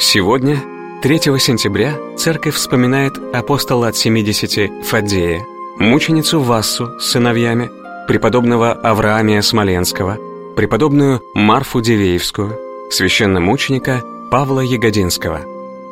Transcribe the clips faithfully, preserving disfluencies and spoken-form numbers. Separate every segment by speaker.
Speaker 1: Сегодня, третьего сентября, церковь вспоминает апостола от семидесяти Фаддея, мученицу Вассу с сыновьями, преподобного Авраамия Смоленского, преподобную Марфу Дивеевскую, священномученика Павла Ягодинского.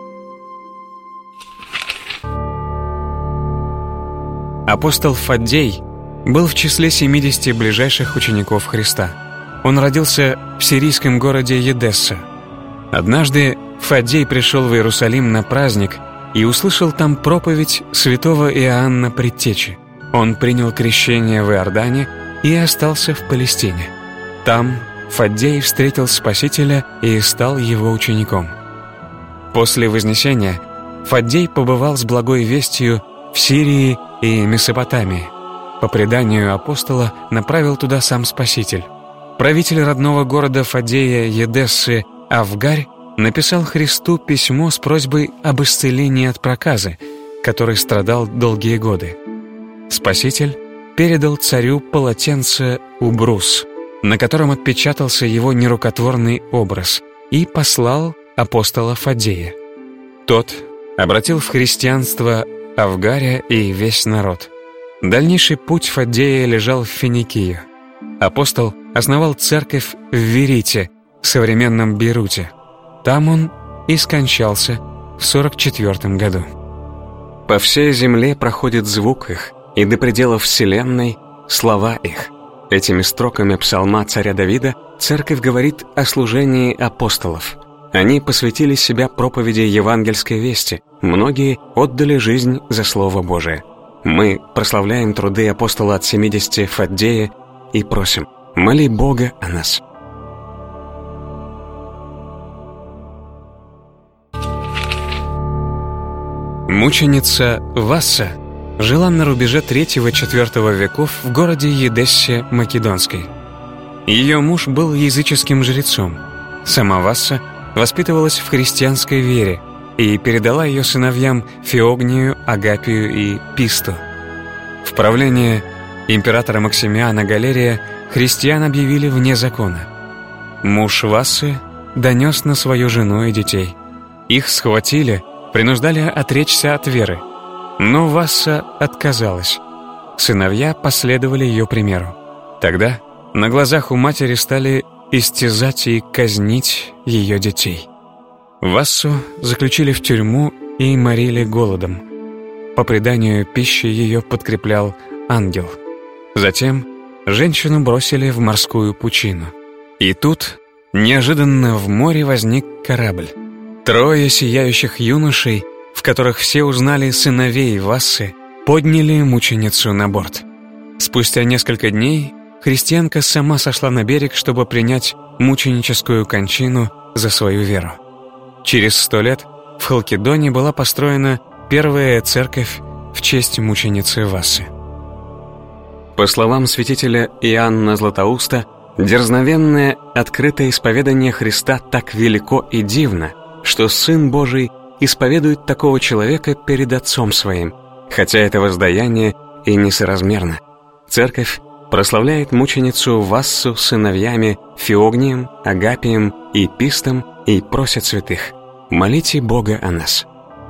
Speaker 1: Апостол Фаддей был в числе семидесяти ближайших учеников Христа. Он родился в сирийском городе Едесса. Однажды Фаддей пришел в Иерусалим на праздник и услышал там проповедь святого Иоанна Предтечи. Он принял крещение в Иордане и остался в Палестине. Там Фаддей встретил Спасителя и стал его учеником. После Вознесения Фаддей побывал с благой вестью в Сирии и Месопотамии. По преданию апостола направил туда сам Спаситель. Правитель родного города Фаддея Едессы Авгарь написал Христу письмо с просьбой об исцелении от проказы, который страдал долгие годы. Спаситель передал царю полотенце убрус, на котором отпечатался его нерукотворный образ, и послал апостола Фаддея. Тот обратил в христианство Авгаря и весь народ. Дальнейший путь Фаддея лежал в Финикию. Апостол основал церковь в Верите, в современном Бейруте. Там он и скончался в сорок четвёртом году. По всей земле проходит звук их, и до пределов вселенной слова их. Этими строками псалма царя Давида церковь говорит о служении апостолов. Они посвятили себя проповеди евангельской вести, многие отдали жизнь за Слово Божие. Мы прославляем труды апостола от семидесяти Фаддея и просим: моли Бога о нас. Мученица Васса жила на рубеже третьего-четвёртого веков в городе Едессе Македонской. Ее муж был языческим жрецом. Сама Васса воспитывалась в христианской вере и передала ее сыновьям Феогнию, Агапию и Писту. В правление императора Максимиана Галерия христиан объявили вне закона. Муж Вассы донес на свою жену и детей. Их схватили, принуждали отречься от веры. Но Васса отказалась. Сыновья последовали ее примеру. Тогда на глазах у матери стали истязать и казнить ее детей. Вассу заключили в тюрьму и морили голодом. По преданию, пищей ее подкреплял ангел. Затем женщину бросили в морскую пучину. И тут неожиданно в море возник корабль. Трое сияющих юношей, в которых все узнали сыновей Вассы, подняли мученицу на борт. Спустя несколько дней христианка сама сошла на берег, чтобы принять мученическую кончину за свою веру. Через сто лет в Халкидоне была построена первая церковь в честь мученицы Вассы. По словам святителя Иоанна Златоуста, дерзновенное, открытое исповедание Христа так велико и дивно, что Сын Божий исповедует такого человека перед Отцом Своим, хотя это воздаяние и несоразмерно. Церковь прославляет мученицу Вассу с сыновьями Феогнием, Агапием и Пистом и просит святых: молите Бога о нас.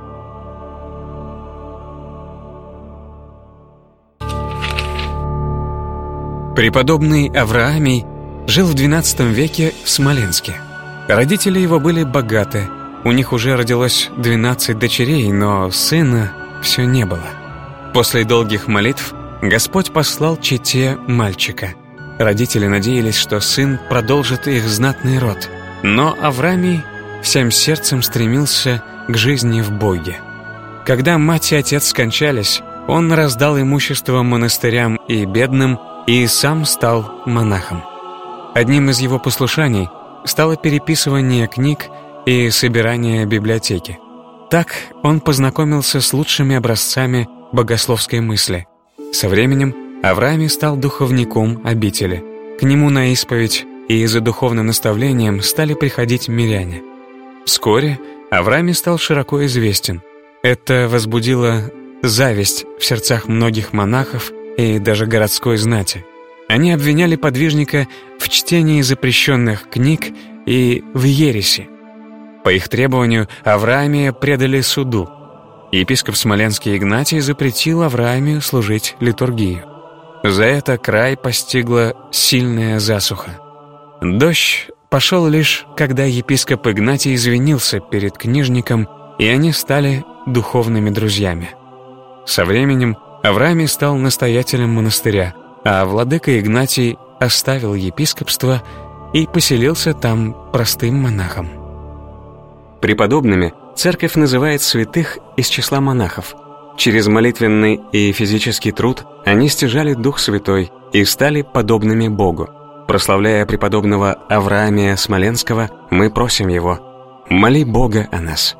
Speaker 1: Преподобный Авраамий жил в двенадцатом веке в Смоленске. Родители его были богаты, у них уже родилось двенадцать дочерей, но сына все не было. После долгих молитв Господь послал чете мальчика. Родители надеялись, что сын продолжит их знатный род, но Авраамий всем сердцем стремился к жизни в Боге. Когда мать и отец скончались, он раздал имущество монастырям и бедным и сам стал монахом. Одним из его послушаний стало переписывание книг и собирание библиотеки. Так он познакомился с лучшими образцами богословской мысли. Со временем Авраамий стал духовником обители. К нему на исповедь и за духовным наставлением стали приходить миряне. Вскоре Авраамий стал широко известен. Это возбудило зависть в сердцах многих монахов и даже городской знати. Они обвиняли подвижника в чтении запрещенных книг и в ереси. По их требованию Авраамия предали суду. Епископ Смоленский Игнатий запретил Авраамию служить литургию. За это край постигла сильная засуха. Дождь пошел лишь, когда епископ Игнатий извинился перед книжником, и они стали духовными друзьями. Со временем Авраамий стал настоятелем монастыря, а владыка Игнатий оставил епископство и поселился там простым монахом. Преподобными церковь называет святых из числа монахов. Через молитвенный и физический труд они стяжали Дух Святой и стали подобными Богу. Прославляя преподобного Авраамия Смоленского, мы просим его: «Моли Бога о нас».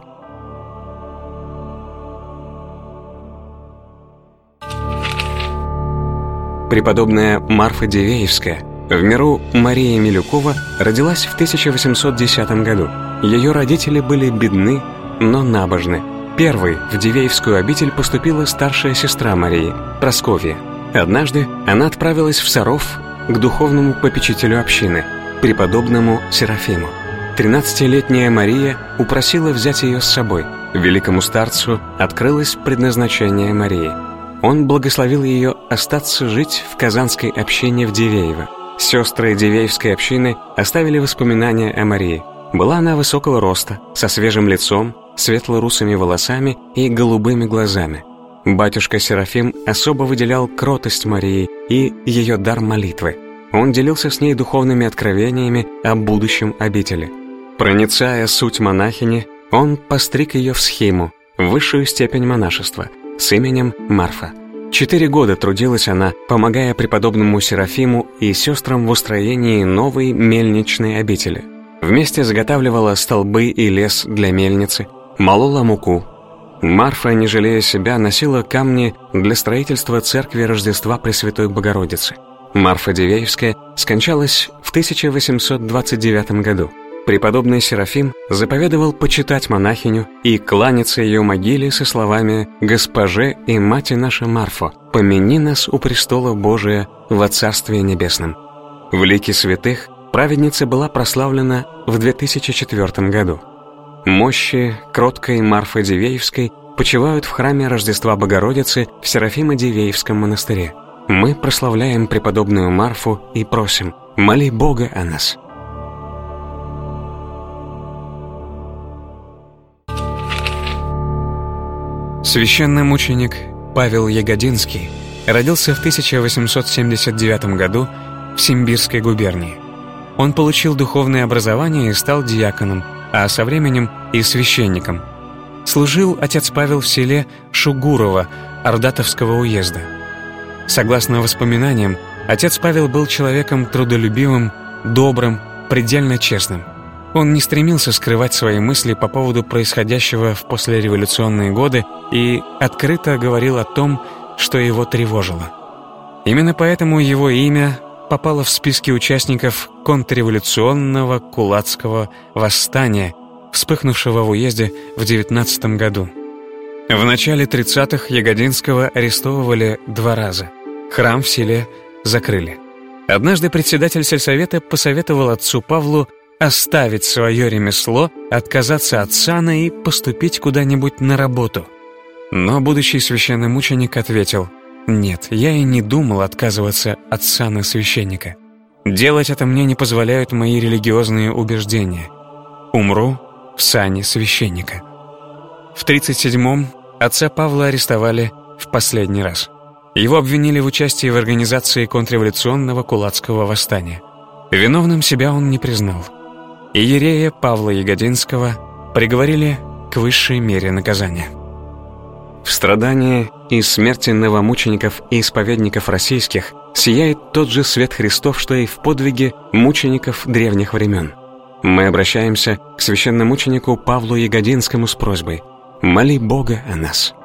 Speaker 1: Преподобная Марфа Дивеевская, в миру Мария Милюкова, родилась в тысяча восемьсот десятом году. Ее родители были бедны, но набожны. Первой в Дивеевскую обитель поступила старшая сестра Марии, Прасковья. Однажды она отправилась в Саров к духовному попечителю общины, преподобному Серафиму. Тринадцатилетняя Мария упросила взять ее с собой. Великому старцу открылось предназначение Марии. Он благословил ее остаться жить в казанской общине в Дивеево. Сестры Дивеевской общины оставили воспоминания о Марии. Была она высокого роста, со свежим лицом, светло-русыми волосами и голубыми глазами. Батюшка Серафим особо выделял кротость Марии и ее дар молитвы. Он делился с ней духовными откровениями о будущем обители. Проницая суть монахини, он постриг ее в схиму, высшую степень монашества, с именем Марфа. Четыре года трудилась она, помогая преподобному Серафиму и сестрам в устроении новой мельничной обители. Вместе заготавливала столбы и лес для мельницы, молола муку. Марфа, не жалея себя, носила камни для строительства церкви Рождества Пресвятой Богородицы. Марфа Дивеевская скончалась в тысяча восемьсот двадцать девятом году. Преподобный Серафим заповедовал почитать монахиню и кланяться ее могиле со словами: «Госпоже и мати наша Марфо, помяни нас у престола Божия во Царстве Небесном». В лике святых праведница была прославлена в две тысячи четвёртом году. Мощи кроткой Марфы Дивеевской почивают в храме Рождества Богородицы в Серафимо-Дивеевском монастыре. Мы прославляем преподобную Марфу и просим: моли Бога о нас. Священномученик Павел Ягодинский родился в тысяча восемьсот семьдесят девятом году в Симбирской губернии. Он получил духовное образование и стал диаконом, а со временем и священником. Служил отец Павел в селе Шугурово Ордатовского уезда. Согласно воспоминаниям, отец Павел был человеком трудолюбивым, добрым, предельно честным. Он не стремился скрывать свои мысли по поводу происходящего в послереволюционные годы и открыто говорил о том, что его тревожило. Именно поэтому его имя попало в списки участников контрреволюционного кулацкого восстания, вспыхнувшего в уезде в девятнадцатом году. В начале тридцатых Ягодинского арестовывали два раза. Храм в селе закрыли. Однажды председатель сельсовета посоветовал отцу Павлу оставить свое ремесло, отказаться от сана и поступить куда-нибудь на работу. Но будущий священномученик ответил: «Нет, я и не думал отказываться от сана священника. Делать это мне не позволяют мои религиозные убеждения. Умру в сане священника». В тридцать седьмом отца Павла арестовали в последний раз. Его обвинили в участии в организации контрреволюционного кулацкого восстания. Виновным себя он не признал. Иерея Павла Ягодинского приговорили к высшей мере наказания. В страдании и смерти новомучеников и исповедников российских сияет тот же свет Христов, что и в подвиге мучеников древних времен. Мы обращаемся к священномученику Павлу Ягодинскому с просьбой: моли Бога о нас.